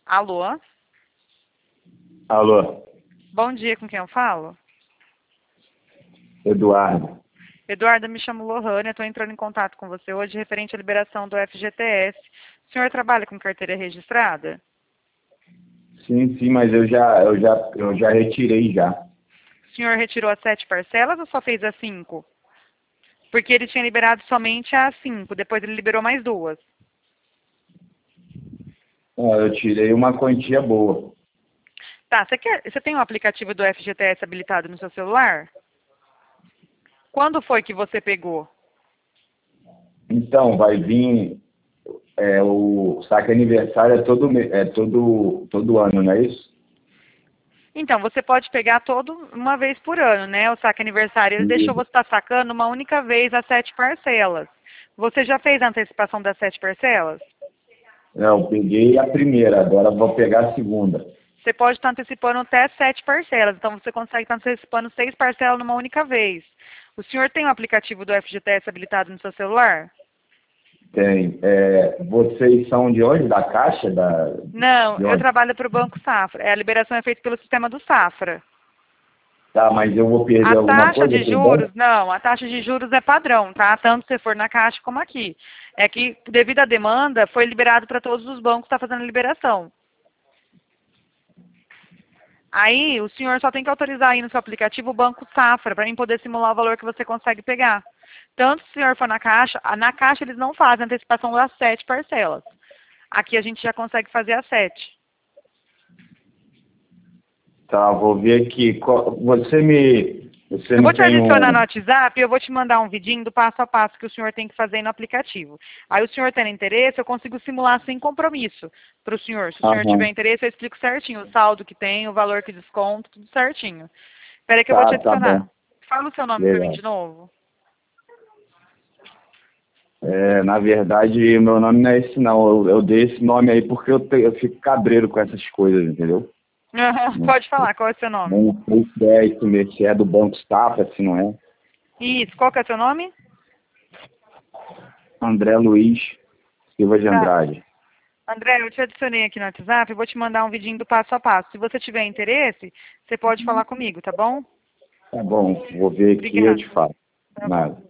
Alô? Alô, Bom dia, com quem eu falo? Eduardo. Eduardo, me chamo Lohane, estou entrando em contato com você hoje referente à liberação do FGTS. O senhor trabalha com carteira registrada? Sim, mas eu já retirei já. O senhor retirou as 7 parcelas ou só fez as 5? Porque ele tinha liberado somente as 5, depois ele liberou mais 2. Eu tirei uma quantia boa. Tá, você tem o aplicativo do FGTS habilitado no seu celular? Quando foi que você pegou? Então, vai vir o saque aniversário todo ano, não é isso? Então, você pode pegar uma vez por ano, né? O saque aniversário. Ele deixou você estar sacando uma única vez as 7 parcelas. Você já fez a antecipação das 7 parcelas? Não, eu peguei a primeira, agora vou pegar a segunda. Você pode estar antecipando até 7 parcelas. Então, você consegue estar antecipando 6 parcelas numa única vez. O senhor tem o aplicativo do FGTS habilitado no seu celular? Tem. Vocês são de onde? Da Caixa? Não, De eu onde? trabalho para o Banco Safra. A liberação é feita pelo sistema do Safra. Tá, mas eu vou perder A alguma taxa coisa de pro banco? juros, não, a taxa de juros é padrão, tá? Tanto se for na Caixa como aqui. É que, devido à demanda, foi liberado para todos os bancos que estão fazendo a liberação. Aí, o senhor só tem que autorizar aí no seu aplicativo o Banco Safra, para mim poder simular o valor que você consegue pegar. Tanto se o senhor for na Caixa eles não fazem antecipação das 7 parcelas. Aqui a gente já consegue fazer as 7. Tá, vou ver aqui. Você Eu vou não te tem adicionar no um... WhatsApp e eu vou te mandar um vidinho do passo a passo que o senhor tem que fazer aí no aplicativo. Aí o senhor tendo interesse, eu consigo simular sem compromisso para o senhor. Se o senhor tiver Aham. interesse, eu explico certinho o saldo que tem, o valor que desconto, tudo certinho. Espera aí que eu vou te Tá adicionar. bom. Fala o seu nome para mim Legal. de novo. Na verdade, meu nome não é esse não. Eu dei esse nome aí porque eu fico cabreiro com essas coisas, entendeu? Não, Pode falar, qual é o seu nome? não sei se é isso mesmo, se é do Banco Safra, se não é. Isso, qual que é o seu nome? André Luiz Silva de Tá. Andrade. André, eu te adicionei aqui no WhatsApp e vou te mandar um vidinho do passo a passo. Se você tiver interesse, você pode falar comigo, tá bom? Tá bom, vou ver aqui e eu Obrigada. te falo. Tá bom. Nada.